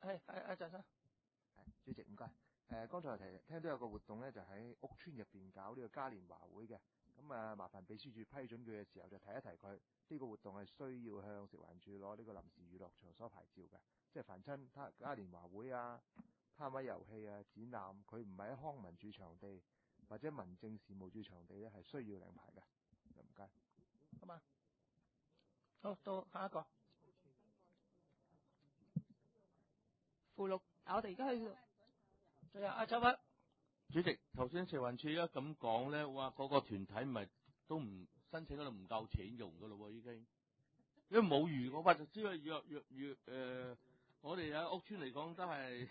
係鄭生。 主席唔該。剛才聽到有個活動咧，就喺屋邨入邊搞呢個嘉年華會嘅。咁啊，麻煩秘書處批准佢嘅時候就提一提佢，呢個活動係需要向食環署攞呢個臨時娛樂場所牌照嘅。即係凡親嘉年華會啊、攤位遊戲啊、展覽，佢唔係喺康文署場地或者民政事務處場地咧，係需要領牌嘅。唔該。 好嘛？好，到下一個。 附錄，我哋而家去。 仲有阿周筆。 主席，頭先食環署一咁講咧，哇，嗰個團體咪都唔申請嗰度唔夠錢用噶咯喎，已經，因為冇餘嗰筆就知係約我哋喺屋邨嚟講都係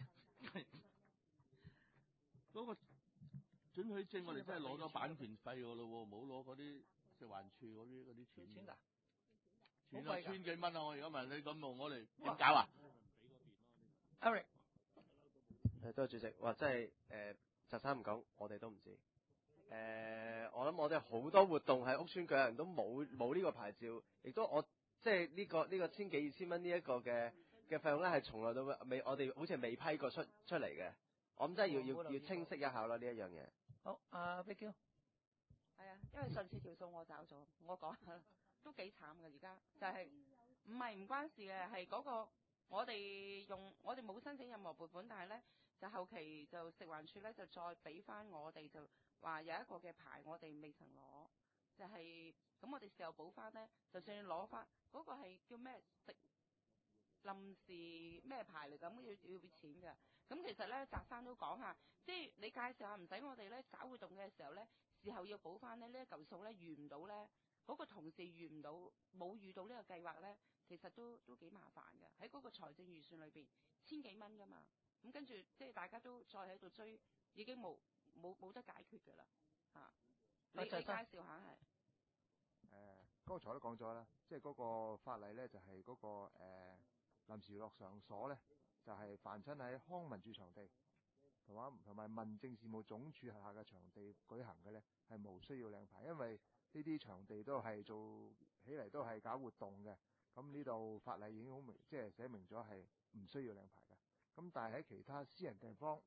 嗰個准許證，我哋真係攞咗版權費噶咯喎，冇攞嗰啲食環署嗰啲錢。 錢㗎？ 錢啊，千幾蚊啊！我而家問你咁用，我哋點搞啊 ？Eric。 多謝主席。哇，真係澤生唔講，我哋都唔知。我諗我哋好多活動喺屋邨舉行都冇呢個牌照，亦都我即係呢個千幾二千蚊呢一個嘅費用咧，係從來都未，我哋好似未批過出嚟嘅。我諗真係要清晰一下咯呢一樣嘢。 好，阿 Vicky。 係啊，因為上次條數我找咗，我講都幾慘嘅，而家就係唔關事嘅，係嗰個我哋冇申請任何撥款，但係咧就後期就食環署咧就再俾翻我哋，就話有一個嘅牌我哋未曾攞，就係咁我哋事後補翻咧，就算攞翻嗰個係叫咩食臨時咩牌嚟，咁要俾錢嘅。咁其實咧澤生都講下，即係你介紹下唔使我哋咧搞活動嘅時候咧，事後要補翻咧呢一嚿數咧預唔到咧。嗰個同事遇唔到，冇遇到呢個計劃咧，其實都幾麻煩嘅。喺嗰個財政預算裏邊，千幾蚊噶嘛，咁跟住即係大家都再喺度追，已經冇得解決㗎啦嚇。你介紹下係？ 剛才都講咗啦，即係嗰個法例咧，就係嗰個臨時娛樂場所咧，就係凡親喺康文署場地同埋民政事務總署下嘅場地舉行嘅咧，係無需要領牌，因為呢啲場地都係做起嚟都係搞活動嘅，咁呢度法例已經好明，即係寫明咗係唔需要領牌嘅。咁但係喺其他私人地方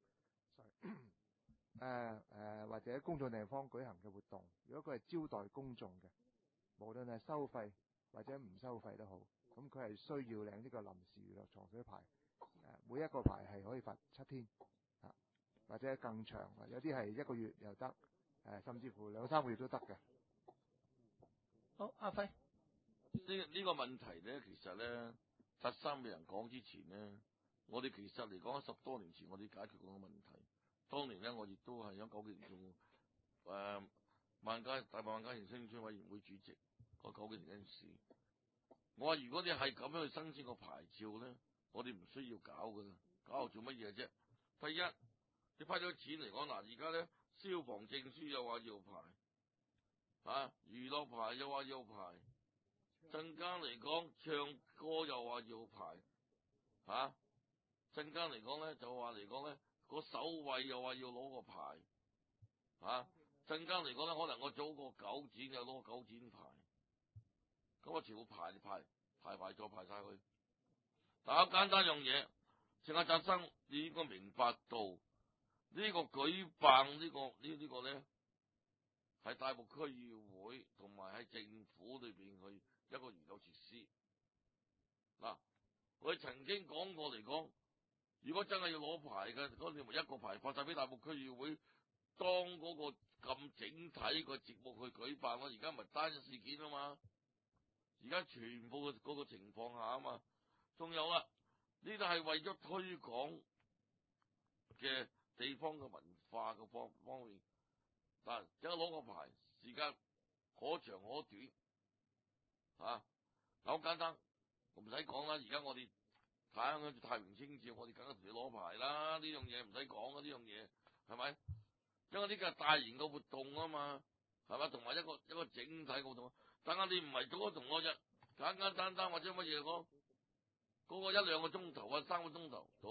或者公眾地方舉行嘅活動，如果佢係招待公眾嘅，無論係收費或者唔收費都好，咁佢係需要領呢個臨時娛樂場所牌。每一個牌係可以罰7天或者更長，有啲係1個月又得，甚至乎2-3個月都得嘅。 好，阿輝。 呢個問題咧，其實咧，澤生俾人講之前咧，我哋其實嚟講10多年前，我哋解決過個問題。當年咧，我亦都係喺9幾年做大萬家園新村委員會主席。嗰9幾年嗰陣時，我話如果你係咁樣去申請個牌照咧，我哋唔需要搞噶啦，搞嚟做乜嘢啫？第一，你批咗錢嚟講嗱，而家咧消防證書又話要牌，娛樂牌又話要牌，陣間嚟講唱歌又話要牌，陣間嚟講咧就話嚟講咧個守衛又話要攞個牌，陣間嚟講咧可能我做個9展又攞9展牌，咁我全部排再排晒去。但係簡單樣嘢，鄭阿澤生你應該明白到呢個舉辦呢個咧係大埔區議會同埋喺政府裏邊去一個研究設施。嗱，我哋曾經講過嚟講，如果真係要攞牌嘅，嗰你咪一個牌發晒俾大埔區議會，當嗰個咁整體個節目去舉辦。我而家咪單一事件啊嘛，而家全部嗰個情況下啊嘛，仲有啦，呢度係為咗推廣嘅地方嘅文化嘅方面，但一攞個牌，時間可長可短，好簡單，我唔使講啦。而家我哋睇太平清醮，我哋梗係同你攞牌啦。呢樣嘢唔使講啊，呢樣嘢係咪？因為呢個係大型嘅活動啊嘛，係嘛？同埋一個整體嘅活動。但係你唔係做咗同我啫，簡單或者乜嘢講，嗰個1-2個鐘頭3個鐘頭到。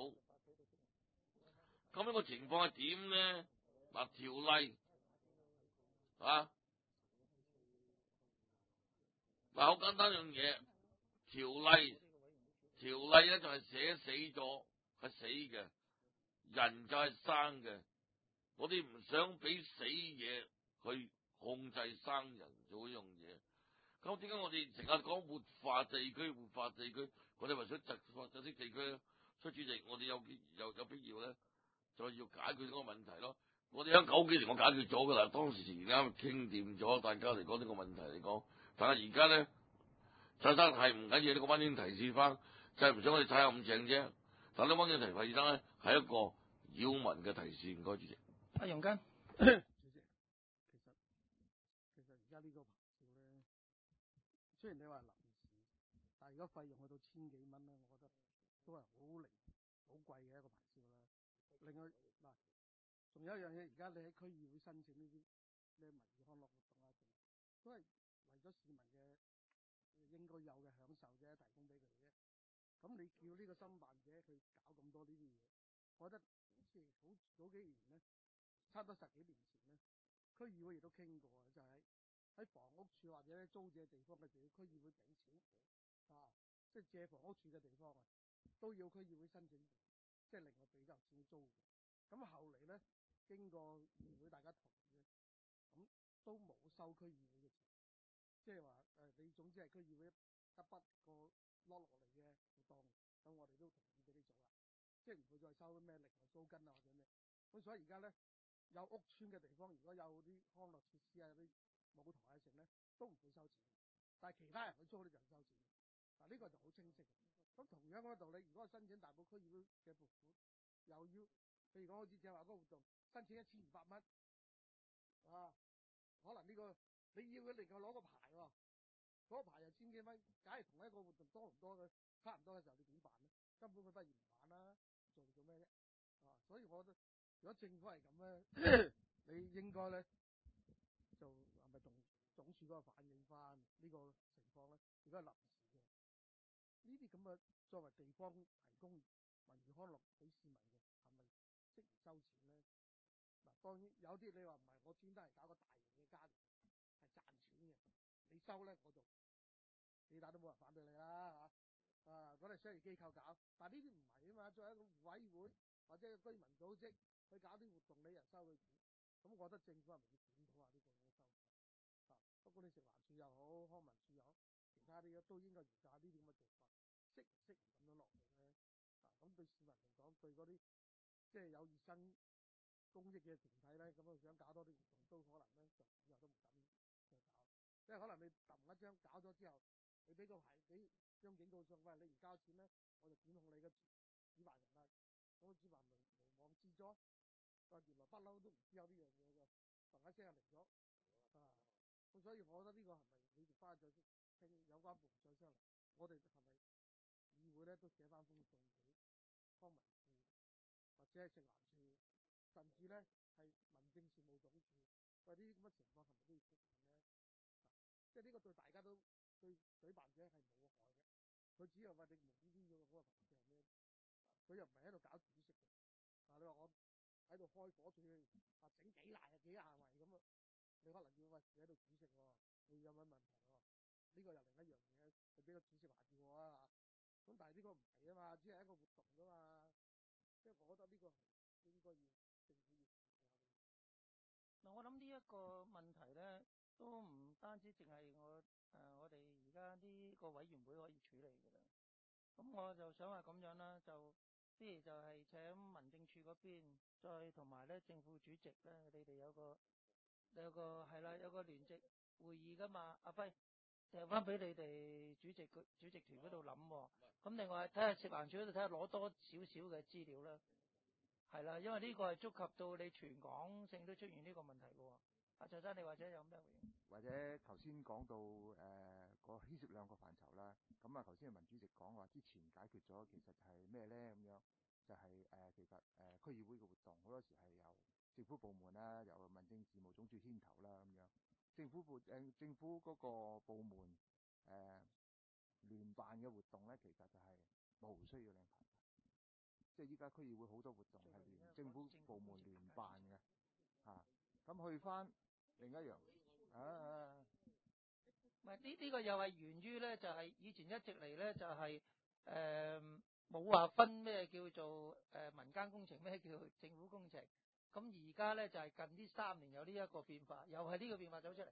咁樣個情況係點咧？嗱，條例嗱，好簡單樣嘢，條條例咧就係寫死咗，係死嘅，人就係生嘅。我哋唔想俾死嘢去控制生人做呢樣嘢。咁點解我哋成日講活化地區？我哋話想窒息地區咧？所以主席，我哋有必要咧，就要解決呢個問題咯。我哋喺90幾年我解決咗噶啦，當時而家傾掂咗，大家嚟講呢個問題嚟講，但係而家咧，陳生係唔緊要，呢個溫馨提示翻，就係唔想我哋睇下咁正啫。但係呢溫馨提示翻咧，係一個擾民嘅提示，唔該主席。 阿容根。 主席，其實而家呢個牌照咧，雖然你話臨時，但係如果費用去到千幾蚊咧，我覺得都係好貴嘅一個牌照啦。另外嗱，仲有一樣嘢，而家你喺區議會申請呢啲咩文娛康樂活動啊，都係為咗市民嘅應該有嘅享受啫，提供俾佢哋啫。咁你叫呢個申辦者去搞咁多呢啲嘢，我覺得好似好早幾年咧，差唔多10幾年前咧，區議會亦都傾過，就係喺房屋處或者租借地方嘅時候，區議會俾錢啊，即係借房屋處嘅地方啊，都要區議會申請，即係另外俾咗錢去租。咁後嚟咧，經過議會大家同意咧，咁都冇收區議會嘅錢，即係話你總之係區議會一筆個攞落嚟嘅活動，咁我哋都同意俾你做啦，即係唔會再收咩另外租金啊或者咩。咁所以而家咧，有屋邨嘅地方，如果有啲康樂設施啊、啲舞台啊成咧，都唔會收錢。但係其他人去租咧就收錢。嗱，呢個就好清晰。咁同樣嗰個道理，如果申請大埔區議會嘅撥款，又要譬如講好似正話嗰個活動，申請1200蚊，啊，可能呢個你要佢另外攞個牌喎，嗰個牌又千幾蚊，假如同一個活動多唔多嘅，差唔多嘅時候，你點辦咧？根本佢不如唔玩啦，做咩啫？啊，所以我覺得如果政府係咁咧，你應該咧就係咪同總署嗰個反映翻呢個情況咧？如果係臨時嘅，呢啲咁嘅作為地方提供文娛康樂俾市民嘅，係咪適宜收錢咧？嗱，當然有啲你話唔係，我專登係搞個大型嘅嘉年係賺錢嘅，你收咧我就幾大都冇人反對你啦嚇。啊，嗰啲商業機構搞，但係呢啲唔係啊嘛，作為一個委會或者個居民組織去搞啲活動，你又收佢錢，咁我覺得政府係咪要檢討下呢個收費？啊，不管你食環署又好，康文署又好，其他啲都應該研究下呢啲咁嘅做法，適唔適宜咁樣落嚟咧？啊，咁對市民嚟講，對嗰啲即係有熱身公益嘅團體咧，咁想搞多啲活動，都可能咧就以後都唔敢再搞，因為可能你揼一張搞咗之後，你俾個牌俾張警告信，喂，你唔交錢咧，我就檢控你嘅主辦人啦。咁主辦人無妄之災，原來不嬲都唔知有呢樣嘢嘅，嘭一聲就嚟咗啊！咁所以我覺得呢個係咪你哋翻去再傾有關部門再商量，我哋係咪議會咧都寫翻封信俾康文署或者係食環署，甚至咧係民政事務總署，喂，呢啲咁嘅情況係咪都要出現咧？即係呢個對大家都對舉辦者係冇害嘅，佢只係話你無端端要嗰個牌照係咩？佢又唔係喺度搞主食嘅，你話我喺度開火煮整幾廿圍咁啊，你可能要喂喺度煮食喎，你有乜問題喎？呢個又另一樣嘢，你俾個煮食牌照我啊，咁但係呢個唔係啊嘛，只係一個活動啫嘛，即係我覺得呢個係應該要政府要。 嗱，我諗呢一個問題咧，都唔單止淨係我哋而家呢個委員會可以處理嘅啦。咁我就想話咁樣啦，就不如就係請民政處嗰邊，再同埋咧政府主席咧，你哋有個係啦，有個聯席會議噶嘛。阿輝掟翻俾你哋主席團嗰度諗。咁另外睇下食環署嗰度睇下攞多少少嘅資料啦。係啦，因為呢個係觸及到你全港性都出現呢個問題嘅喎。阿徐生，你或者有咩回應？ 或者頭先講到個牽涉兩個範疇啦。咁啊，頭先民主席講話之前解決咗，其實係咩咧？咁樣就係其實區議會嘅活動好多時係由政府部門啦，由民政事務總署牽頭啦，咁樣政府嗰個部門聯辦嘅活動咧，其實就係冇需要領牌。即係依家區議會好多活動係聯政府部門聯辦嘅嚇。咁去翻另一樣唔係呢個又係源於咧，就係以前一直嚟咧就係冇話分咩叫做民間工程，咩叫政府工程。咁而家咧就係近呢3年有呢一個變化，又係呢個變化走出嚟。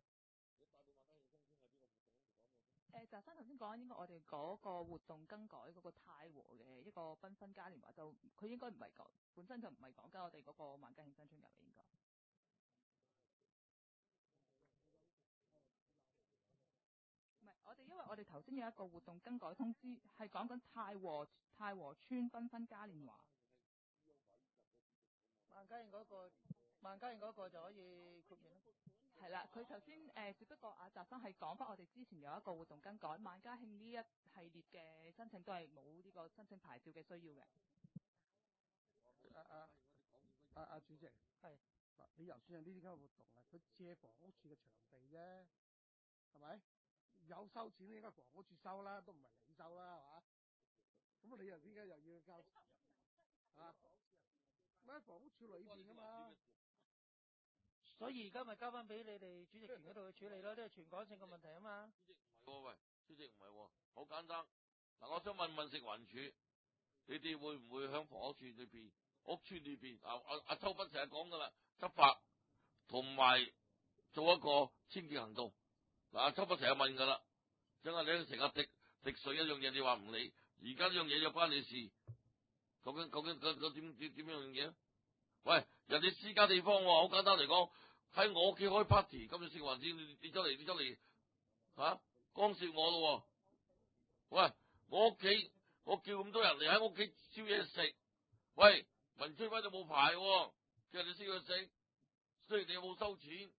澤生頭先講應該我哋嗰個活動更改嗰個太和嘅一個繽紛嘉年華，就佢應該唔係講本身就唔係講緊我哋嗰個萬家慶新春遊嘅應該。唔係，因為我哋頭先有一個活動更改通知，係講緊太和村繽紛嘉年華。 萬家慶嗰個就可以豁免啦。 係啦，佢頭先只不過澤生係講翻我哋之前有一個活動更改，萬家慶呢一系列嘅申請都係冇呢個申請牌照嘅需要嘅。 主席係嗱，你就算係呢啲咁嘅活動啊，佢借房屋處嘅場地啫，係咪？有收錢應該房屋處收啦，都唔係你收啦，係嘛？咁你又點解又要交啊？咪喺房屋處裏邊噶嘛？ 所以而家咪交翻俾你哋主席團嗰度去處理咯，呢係全港性嘅問題啊嘛。 喂，主席唔係喎，好簡單。嗱，我想問食環署，你哋會唔會響房屋處裏邊、屋村裏邊阿秋斌成日講噶啦，執法同埋做一個清潔行動。嗱，阿秋斌成日問噶啦，真係你成日滴水一樣嘢，你話唔理，而家呢樣嘢有關你事，究竟點樣嘢？喂，人哋私家地方喎，好簡單嚟講，喺我屋企開 party， 今日食環署你走嚟吓干涉我咯喎！喂，我屋企我叫咁多人嚟喺屋企燒嘢食，喂，文翠輝就冇牌喎，叫人哋燒嘢食，雖然你有冇收錢。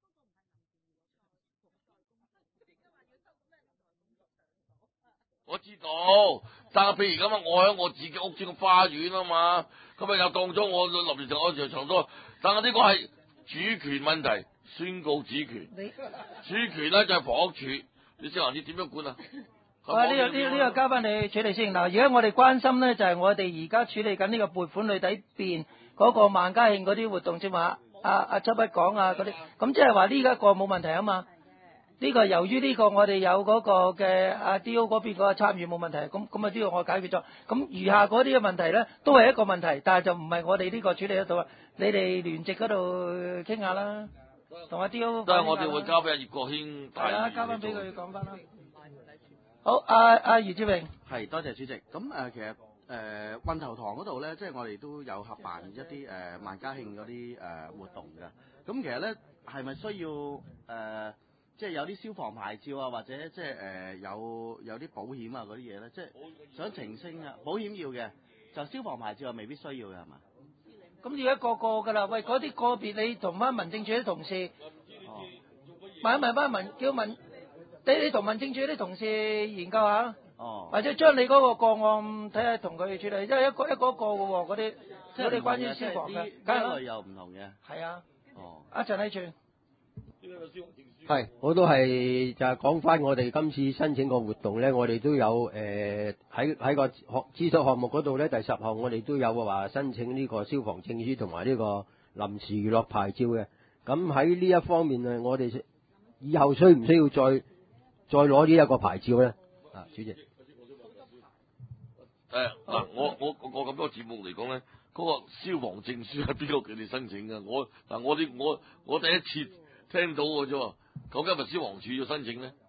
我知道，但係譬如咁啊，我喺我自己屋村嘅花園啊嘛，咁啊又當咗我立完成我場場多，但係呢個係主權問題，宣告主權。主權咧就係房屋署，你食環署點樣管啊？ 呢個交翻你處理先。嗱，而家我哋關心咧就係我哋而家處理緊呢個撥款裏底邊嗰個萬家慶嗰啲活動啫嘛。阿周筆講啊嗰啲，咁即係話呢一個冇問題啊嘛。呢個由於呢個我哋有嗰個嘅阿 D.O. 嗰邊嗰個參與冇問題，咁啊呢個我解決咗。咁餘下嗰啲嘅問題咧，都係一個問題，但係就唔係我哋呢個處理得到啊。你哋聯席嗰度傾下啦，同阿 D.O. 都係我哋會交俾阿葉國軒。 係啦，交翻俾佢講翻啦。好，阿余志榮。 係，多謝主席。咁其實運頭塘嗰度咧，即係我哋都有合辦一啲萬家慶嗰啲活動嘅。咁其實咧係咪需要即係有啲消防牌照啊，或者即係有啲保險啊嗰啲嘢咧，即係想澄清啊，保險要嘅，就消防牌照啊未必需要嘅係嘛？ 咁而家個㗎啦，喂，嗰啲個別你同翻民政處啲同事，問翻你同民政處啲同事研究下，或者將你嗰個個案睇下同佢處理，因為一個嘅喎嗰啲，即係關於消防嘅， 梗係又唔同嘅。 係啊。阿陳禮全。 係，我都係就係講翻我哋今次申請個活動咧，我哋都有喺個諮詢項目嗰度咧，第10項我哋都有話申請呢個消防證書同埋呢個臨時娛樂牌照嘅。咁喺呢一方面啊，我哋以後需唔需要再攞呢一個牌照咧？啊，主席。 嗱，我咁多節目嚟講咧，嗰個消防證書係邊個叫你申請㗎？我第一次聽到嘅啫，究竟係咪消防處要申請咧？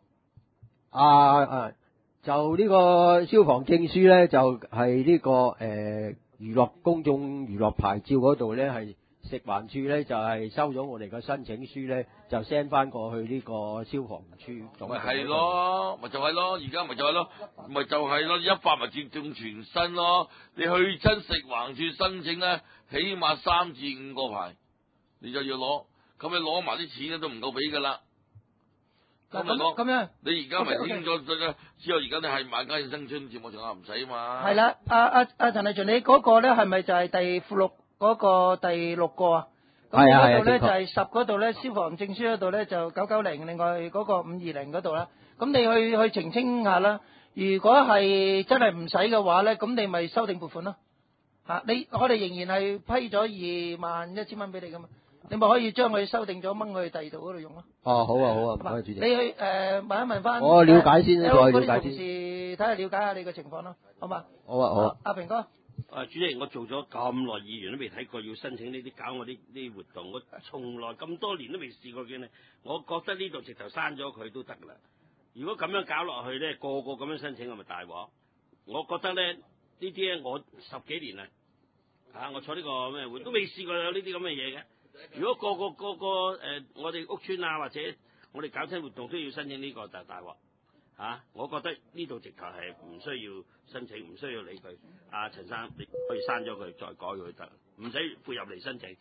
就呢個消防證書咧，就係呢個公眾娛樂牌照嗰度咧，係食環署咧就係收咗我哋個申請書咧，就 send 翻過去呢個消防處。 咪係咯，咪就係咯，而家咪就係咯，咪就係咯，一發咪接種全身咯。你去親食環署申請咧，起碼3至5個牌，你就要攞。咁你攞埋啲錢咧都唔夠俾㗎啦。咁樣，你而家咪清咗之後，而家你係萬家慶新春節目仲唔使嘛？ 係啦，阿陳麗全，你嗰個咧係咪就係附錄嗰個第6個啊？係啊。嗰度咧就係10嗰度咧，消防證書嗰度咧就990，另外嗰個520嗰度啦。咁你去澄清下啦。如果係真係唔使嘅話咧，咁你咪修訂撥款咯。我哋仍然係批咗21000蚊俾你噶嘛。 你咪可以將佢修訂咗掹去第二度嗰度用咯。 哦，好啊，好啊，唔該主席。 你去問一問翻。 我了解先，再了解先。 同事睇下了解下你嘅情況咯，好嘛？ 好啊，好啊。 阿平哥。 主席，我做咗咁耐議員都未睇過要申請呢啲搞我啲活動，我從來咁多年都未試過嘅咧。我覺得呢度直頭刪咗佢都得噶啦。如果咁樣搞落去咧，個個咁樣申請，係咪大鑊？我覺得咧呢啲咧，我10幾年啦，我坐呢個咩會都未試過有呢啲咁嘅嘢嘅。如果個我哋屋邨啊或者我哋搞親活動都要申請呢個，就大鑊。我覺得呢度直頭係唔需要申請，唔需要理佢。陳生，你可以刪咗佢，再改佢得，唔使配入嚟申請。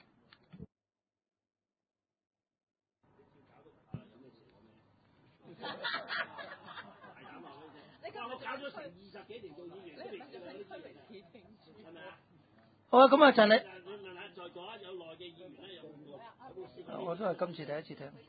我搞咗成20幾年做議員，都未試過呢啲嘢，係咪啊？ 好啊，咁啊，陳你。 你問下在座有內嘅議員咧，有冇試過？ 我都係今次第一次聽。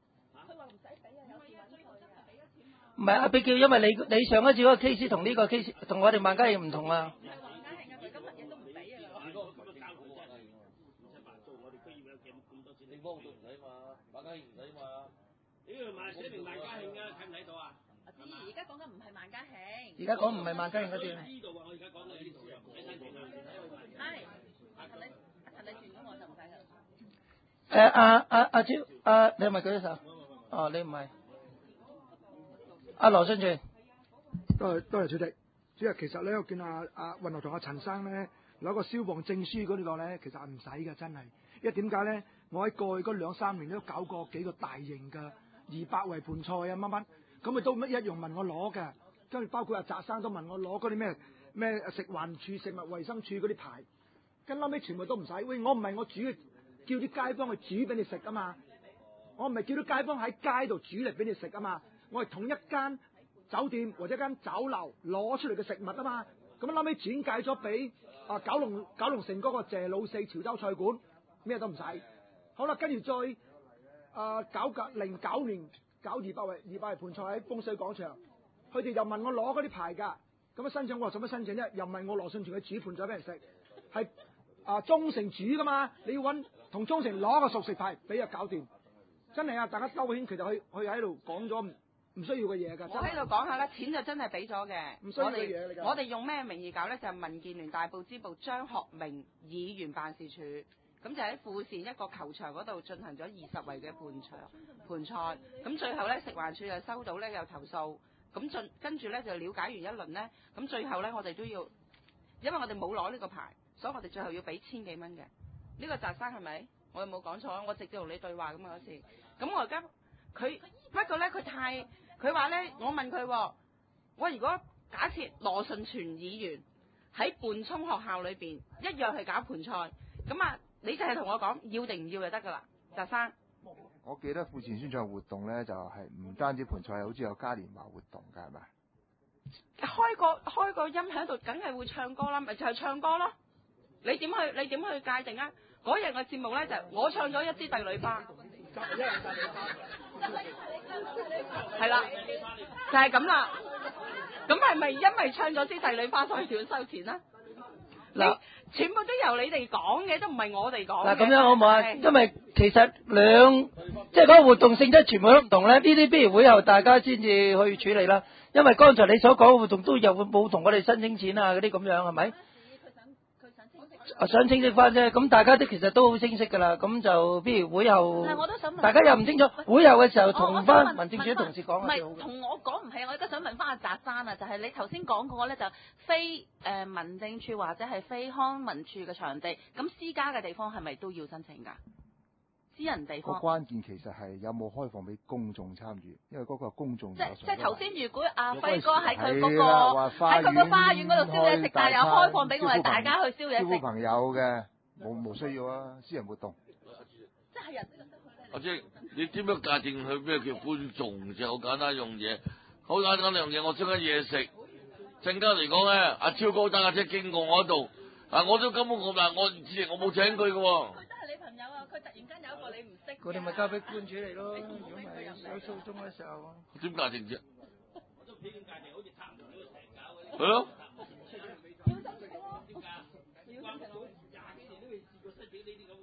唔係阿比叫，因為你上一次嗰個 case 同呢個 case 同我哋萬家慶唔同啊。 萬家慶啊，佢今日亦都唔俾啊。如果咁樣搞落去真係唔使辦做，我哋區議會有咁多錢，地方都唔使嘛，萬家慶唔使嘛。呢個寫明萬家慶啊，睇唔睇到啊？ 而家講緊唔係萬家慶。 而家講唔係萬家慶嗰啲。 呢度啊，我而家講嘅呢度啊，唔使申請啊。 係，陳禮全咁我就唔使啦。 阿超，你係咪舉咗手？哦，你唔係。阿羅信全， 多謝主席。主席，其實咧，我見阿運頭同阿陳生咧攞個消防證書嗰個咧，其實係唔使嘅，真係。因為點解咧？我喺過去嗰2-3年都搞過幾個大型嘅200圍盤菜啊乜乜，咁佢都一樣問我攞嘅。跟住包括阿澤生都問我攞嗰啲咩食環署、食物衛生署嗰啲牌，跟後尾全部都唔使。喂，我唔係我煮，叫啲街坊去煮俾你食啊嘛。我唔係叫啲街坊喺街度煮嚟俾你食啊嘛。我係同一間酒店或者間酒樓攞出嚟嘅食物啊嘛，咁後尾轉介咗俾九龍城嗰個謝老四潮州菜館，咩都唔使。好啦，跟住再09年搞200圍盤菜喺風水廣場，佢哋又問我攞嗰啲牌㗎，咁申請我話做乜申請啫？又唔係我羅信全去煮盤菜俾人食，係中誠煮㗎嘛，你要揾同中誠攞個熟食牌俾就搞掂。真係啊，大家兜圈，其實佢喺度講咗唔需要嘅嘢㗎。 我喺度講下啦，錢就真係俾咗嘅。 唔需要嘅嘢嚟㗎。 我哋用咩名義搞咧？就係民建聯大埔支部張學明議員辦事處，咁就喺富善一個球場嗰度進行咗20圍嘅盤菜。咁最後咧，食環署就收到咧有投訴，咁跟住咧就了解完一輪咧，咁最後咧我哋都要，因為我哋冇攞呢個牌，所以我哋最後要俾1000幾蚊嘅。呢個澤生係咪？我有冇講錯？我直接同你對話咁啊嗰次。咁我而家佢不過咧佢話咧，我問佢，我如果假設羅順全議員喺泮涌學校裏邊一樣去搞盤菜，咁啊，你就係同我講要定唔要就得噶啦，澤生。 我記得富善宣傳活動咧，就係唔單止盤菜，好似有嘉年華活動㗎，係咪？ 開個音喺度，梗係會唱歌啦，咪就係唱歌咯。你點去界定啊？嗰日嘅節目咧就我唱咗一支帝女花。係啦，就係咁啦。咁係咪因為唱咗支帝女花所以要收錢啊？嗱，全部都由你哋講嘅，都唔係我哋講嘅。 嗱，咁樣好唔好啊？因為其實即係嗰個活動性質全部都唔同咧。呢啲不如會後大家先至去處理啦。因為剛才你所講嘅活動都有冇同我哋申請錢啊嗰啲咁樣係咪？想清晰翻啫，咁大家都其實都好清晰㗎啦，咁就不如會後，大家又唔清楚，會後嘅時候同翻民政處啲同事講唔係同我講唔係，我而家想問翻阿澤生啊，就係你頭先講過咧，就非民政處或者係非康文署嘅場地，咁私家嘅地方係咪都要申請㗎？私人地方。 個關鍵其實係有冇開放俾公眾參與，因為嗰個公眾即係頭先，如果阿輝哥喺佢嗰個花園嗰度燒嘢食，但係又開放俾我哋大家去燒嘢食。 招呼朋友嘅冇需要啊，私人活動。 即係人。 阿姐，你點樣界定佢咩叫觀眾啫？好簡單用嘢，好簡單樣嘢。我燒緊嘢食，陣間嚟講咧，阿超高等阿姐經過我度，我都根本我冇請佢嘅喎。 佢突然間有一個你唔識， 佢哋咪交俾官處理咯。如果唔係有訴訟嘅時候， 點界定啫？ 我都唔知點界定，好似差唔多呢個成搞嗰啲。 係咯。 要申請咯。點解？關咗20幾年都未試過申請呢啲咁嘅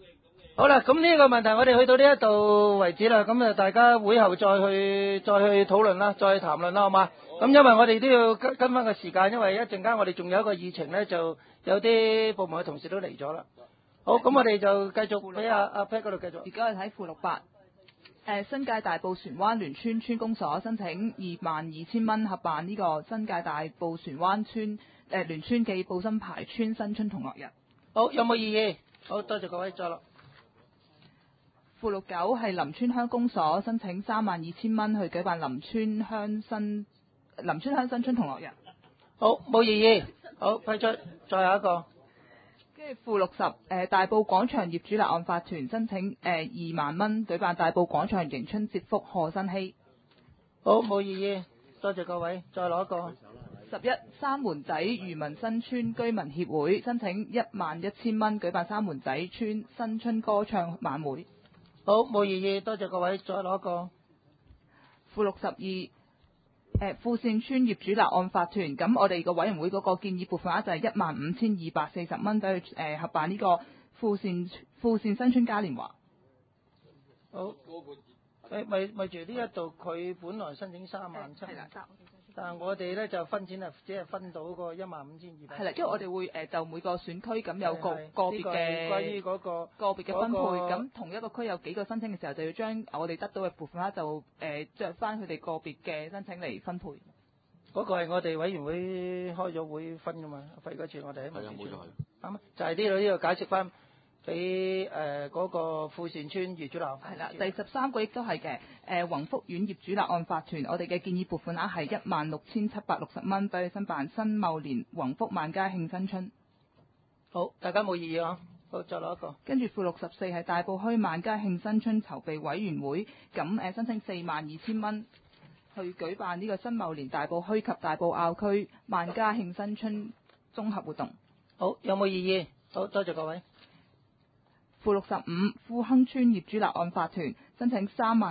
好啦，咁呢個問題我哋去到呢一度為止啦，咁啊大家會後再去討論啦，再去談論啦，好嘛？咁因為我哋都要跟翻個時間，因為一陣間我哋仲有一個議程咧，就有啲部門嘅同事都嚟咗啦。好，咁我哋就繼續俾阿 Pat 嗰度繼續。 而家我哋睇附錄8。新界大埔船灣聯村村公所申請22,000蚊合辦呢個新界大埔船灣村聯村暨布心排村新春同樂日。 好，有冇異議？好，多謝各位，再落。 附錄9係林村鄉公所申請32,000蚊去舉辦林村鄉新春同樂日。 好，冇異議。好，批出。再下一個。 跟住附錄10，大埔廣場業主立案法團申請2萬蚊舉辦大埔廣場迎春節福賀新禧。 好，冇異議，多謝各位，再攞一個。 11三門仔漁民新村居民協會申請11,000蚊舉辦三門仔村新春歌唱晚會。 好，冇異議，多謝各位，再攞一個。 附錄12。富善村業主立案法團，咁我哋個委員會嗰個建議撥款額就係15,240蚊，俾佢合辦呢個富善新春嘉年華。 好，咪住呢一度，佢本來申請37,000，但係我哋咧就分錢係只係分到個15,200。 係啦，因為我哋會就每個選區咁有個別嘅關於嗰個別嘅分配，咁同一個區有幾個申請嘅時候，就要將我哋得到嘅撥款額就著翻佢哋個別嘅申請嚟分配。 嗰個係我哋委員會開咗會分㗎嘛，費嗰次我哋喺民主處。啱啊，就係呢度解釋翻。俾嗰個富善村業主立案法團。係啦， 第13個亦都係嘅。宏福苑業主立案法團，我哋嘅建議撥款額係16,760蚊，俾佢申辦新茂年宏福萬家慶新春。 好，大家冇異議啊？好，再攞一個。 跟住附錄14係大埔墟萬家慶新春籌備委員會，咁申請42,000蚊去舉辦呢個新茂年大埔墟及大埔坳區萬家慶新春綜合活動。 好，有冇異議？好，多謝各位。 附錄15富亨村業主立案法團申請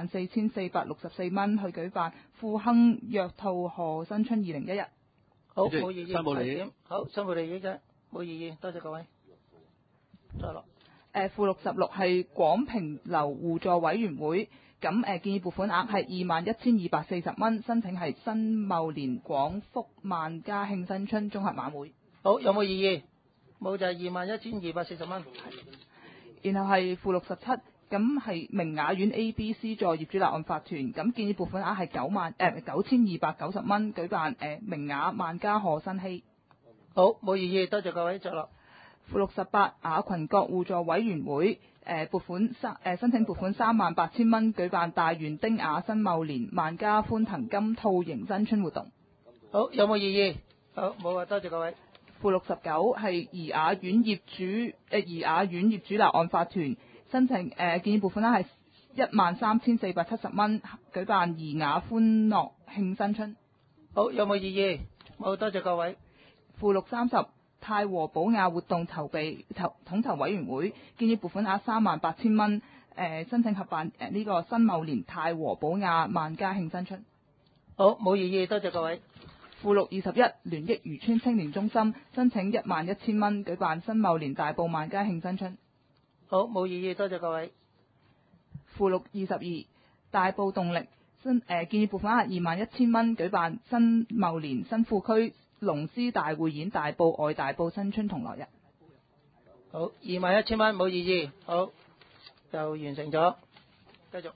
34,464蚊去舉辦富亨約兔賀新春2011。 好，冇異議。 申報利益。 好，申報利益啫，冇異議，多謝各位。再落。 附錄16係廣平樓互助委員會，咁建議撥款額係21,240蚊，申請係新茂年廣福萬家慶新春綜合晚會。 好，有冇異議？冇，就係21,240蚊。 然後係附錄17，咁係明雅苑 ABC 助業主立案法團，咁建議撥款額係9,290蚊，舉辦明雅萬家賀新禧。 好，冇異議，多謝各位，再落。 附錄18雅群閣互助委員會申請撥款38,000蚊，舉辦大園丁雅新茂年萬家歡騰金兔迎新春活動。 好，有冇異議？好，冇啊，多謝各位。 附錄19係怡雅苑業主立案法團申請建議撥款額係13,470蚊，舉辦怡雅歡樂慶新春。 好，有冇異議？好，多謝各位。 附錄30太和寶雅活動統籌委員會建議撥款額38,000蚊，申請合辦呢個新茂年太和寶雅萬家慶新春。 好，冇異議，多謝各位。 附錄21聯益漁村青年中心申請11,000蚊舉辦新茂年大埔萬家慶新春。 好，冇異議，多謝各位。 附錄22大埔動力建議撥款額21,000蚊舉辦新茂年新富區龍獅大匯演大埔外大埔新春同樂日。 好，21,000蚊，冇異議。好，就完成咗。繼續。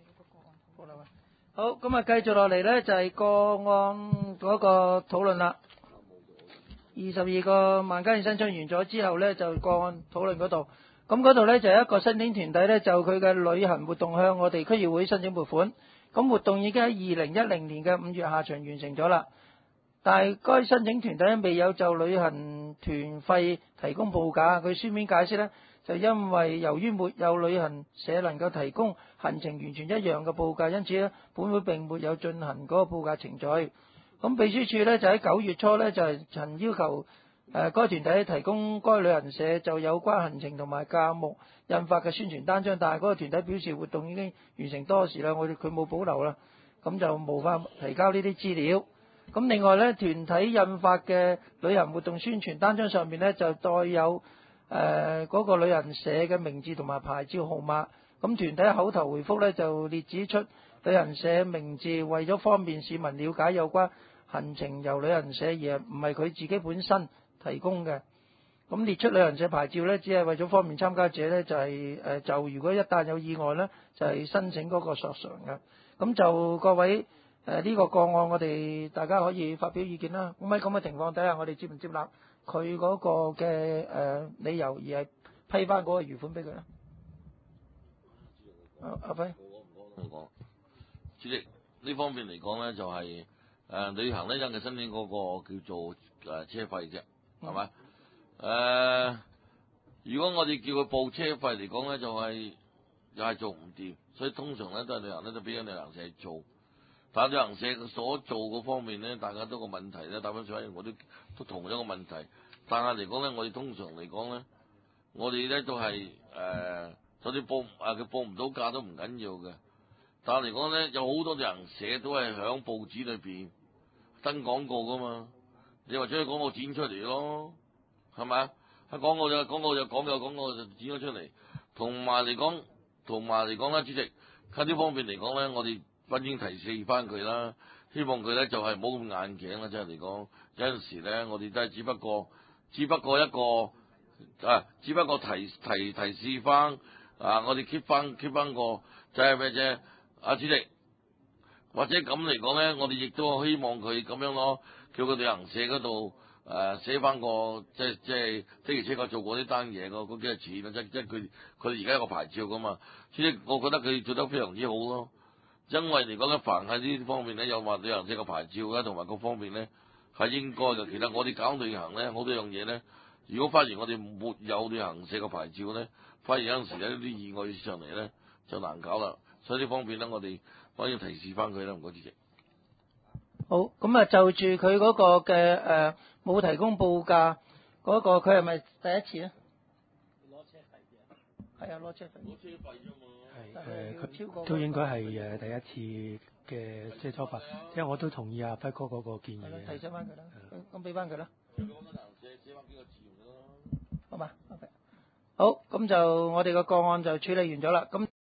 好，咁啊，繼續落嚟呢，就係個案嗰個討論啦。22個萬家慶新春完咗之後呢，就個案討論嗰度。咁嗰度呢，就有一個申請團體呢，就佢嘅旅行活動向我哋區議會申請撥款。咁活動已經喺2010年嘅5月下旬完成咗啦。但係該申請團體未有就旅行團費提供報價。佢書面解釋呢，就因為由於沒有旅行社能夠提供行程完全一樣嘅報價，因此呢，本會並沒有進行嗰個報價程序。咁秘書處呢，就喺9月初呢，就曾要求該團體提供該旅行社就有關行程同埋價目印發嘅宣傳單張，但係嗰個團體表示活動已經完成多時啦，佢冇保留啦，咁就無法提交呢啲資料。咁另外呢，團體印發嘅旅行活動宣傳單張上面呢，就載有嗰個旅行社嘅名字同埋牌照號碼。咁團體口頭回覆呢，就列指出旅行社名字為咗方便市民了解有關行程由旅行社而唔係佢自己本身提供嘅。咁列出旅行社牌照呢，只係為咗方便參加者呢，就係就如果一旦有意外呢，就係申請嗰個索償嘅。咁就各位呢個個案，我哋大家可以發表意見啦。咁喺咁嘅情況底下，我哋接唔接納佢嗰個嘅理由而係批翻嗰個餘款俾佢咧？阿輝， 我主席呢方面嚟講咧，就係旅行咧，因佢申請嗰個叫做車費啫，係咪？如果我哋叫佢報車費嚟講咧，就係又係做唔掂，所以通常咧都係旅行咧就俾緊旅行社做。但係旅行社所做嗰方面咧，大家都個問題咧，答翻上嚟我都同樣個問題。但係嚟講咧，我哋通常嚟講咧，我哋咧都係就算佢報唔到價都唔緊要嘅。但係嚟講咧，有好多旅行社都係響報紙裏邊登廣告噶嘛，你話將啲廣告剪出嚟咯，係咪啊？喺廣告就廣告就剪咗出嚟。同埋嚟講啦，主席喺呢方面嚟講咧，我哋溫馨提示翻佢啦，希望佢咧就係冇咁硬頸啦，即係嚟講有陣時咧，我哋都係只不過提示翻我哋 keep 翻個就係咩啫？主席，或者咁嚟講咧，我哋亦都希望佢咁樣咯，叫佢旅行社嗰度寫翻個即係的而且確做過呢單嘢嗰幾多錢啊？即係佢哋而家有個牌照噶嘛？主席，我覺得佢做得非常之好咯。因為嚟講咧，凡喺呢方面咧，有話旅行社個牌照咧，同埋各方面咧係應該嘅。其實我哋搞旅行咧，好多樣嘢咧，如果發現我哋沒有旅行社個牌照咧，反而有陣時有啲意外上嚟咧就難搞啦。所以呢方面咧，我哋可以提示翻佢啦，唔該主席。 好，咁就住佢嗰個嘅冇提供報價嗰個，佢係咪第一次咧？攞車費嘅。係啊，攞車費。攞車費啫嘛。 佢都應該係第一次嘅即係初發，即係我都同意阿輝哥嗰個建議嘅。 提醒翻佢啦，咁俾翻佢啦。好嘛，好，咁就我哋個案就處理完咗啦。咁